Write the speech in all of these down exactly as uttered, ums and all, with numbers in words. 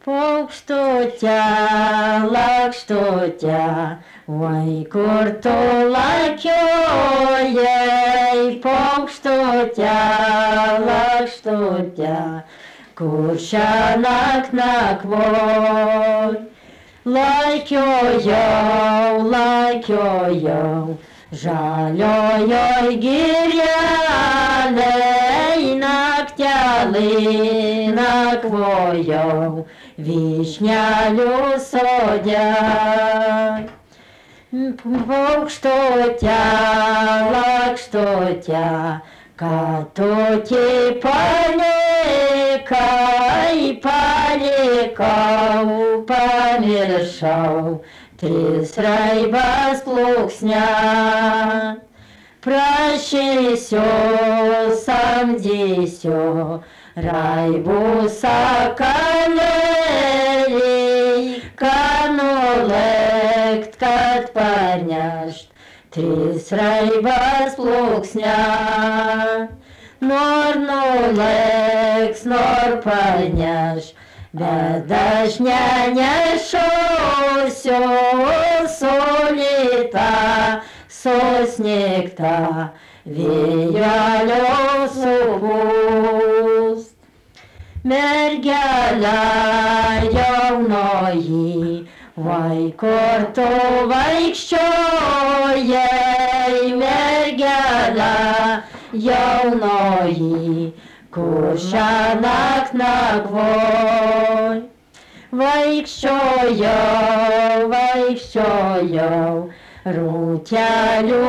Paukštutė, lakštutė, oi kur tu lakiojai, paukštutė, lakštutė, kur šiąnakt nakvoj. Lakiojau, lakiojau, žaliojoj girelėj, naktelį nakvojau, vyšnelių sode. Paukštutė, lakštutė, ką tu tik palikai, palikau, pamiršau, tris raibas plunksne. Prašysiu, samdysiu, raibų sakalėlį, kad nulėkt, kad parnešt, tris raibas plunksne. Nor nulėks, nor parneš, bet aš nenešosiu sulita, susnigta, vėjelio subus. Mergelė jaunoji, vai kur tu vaikščiojai, mergelė jaunoji, kur šiąnakt nakvoj. Vaikščiojau, vaikščiojau, rūtelių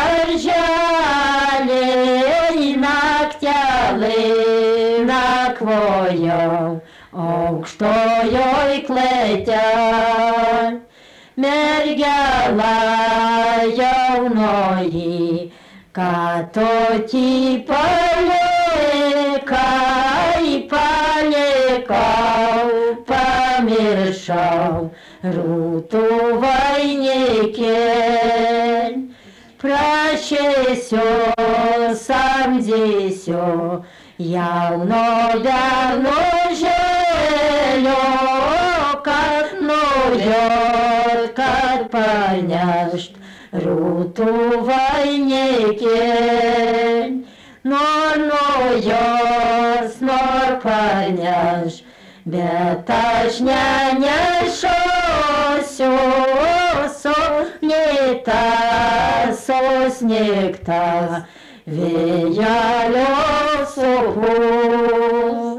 darželį, naktelį nakvojau, aukštojoj klėtėj. Mergelė jaunoji, ką tu tik palikai, palikau, pamiršau, rūtų vainikėlį. Prašysiu, samdysiu, jauno bernužėlio, kad nujot, kad parnešt, rūtų vainikėlį. Nor nujos, nor parneš, bet aš nenešosiu sulita, susnigta, vėjelio supus.